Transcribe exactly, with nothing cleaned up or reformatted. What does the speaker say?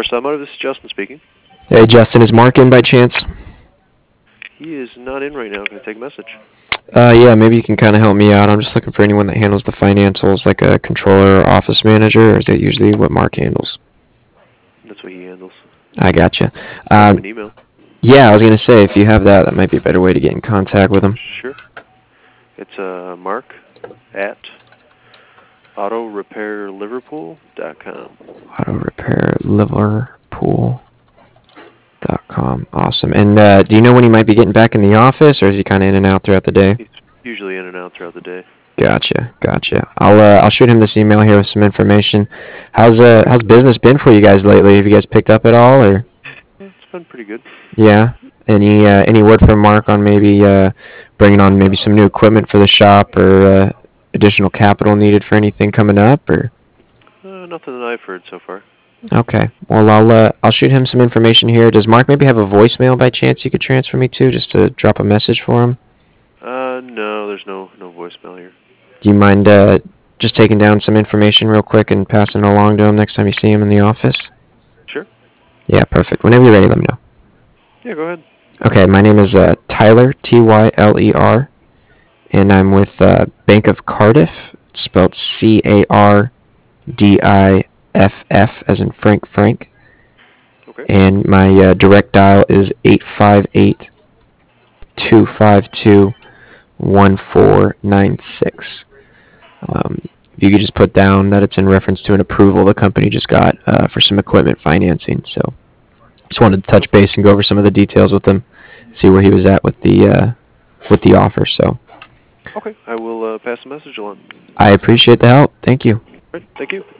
First Automotive, this is Justin speaking. Hey, Justin, is Mark in by chance? He is not in right now. Can I take a message? Uh, yeah, maybe you can kind of help me out. I'm just looking for anyone that handles the financials, like a controller or office manager, or is that usually what Mark handles? That's what he handles. I gotcha. Send him Um, an email. yeah, I was going to say, if you have that, that might be a better way to get in contact with him. Sure. It's uh, mark at auto repair liverpool dot com. Auto Repair Liverpool dot com. Awesome. And uh, do you know when he might be getting back in the office, or is he kind of in and out throughout the day? He's usually in and out throughout the day. Gotcha, gotcha. I'll uh, I'll shoot him this email here with some information. How's uh how's business been for you guys lately? Have you guys picked up at all, or? It's been pretty good. Yeah. Any uh, any word from Mark on maybe uh, bringing on maybe some new equipment for the shop, or uh, additional capital needed for anything coming up, or? Uh, nothing that I've heard so far. Okay. Well, I'll uh, I'll shoot him some information here. Does Mark maybe have a voicemail by chance you could transfer me to, just to drop a message for him? Uh, no, there's no no voicemail here. Do you mind uh, just taking down some information real quick and passing it along to him next time you see him in the office? Sure. Yeah, perfect. Whenever you're ready, let me know. Yeah, go ahead. Okay, my name is uh, Tyler, T Y L E R, and I'm with uh, Bank of Cardiff, it's spelled C A R D I F F, as in Frank Frank. Okay. And my uh, direct dial is eight five eight, two five two, one four nine six. Um, if you could just put down that it's in reference to an approval the company just got uh, for some equipment financing. So just wanted to touch base and go over some of the details with him, see where he was at with the uh, with the offer. So Okay, I will uh, pass the message along. I appreciate the help. Thank you. All right, thank you.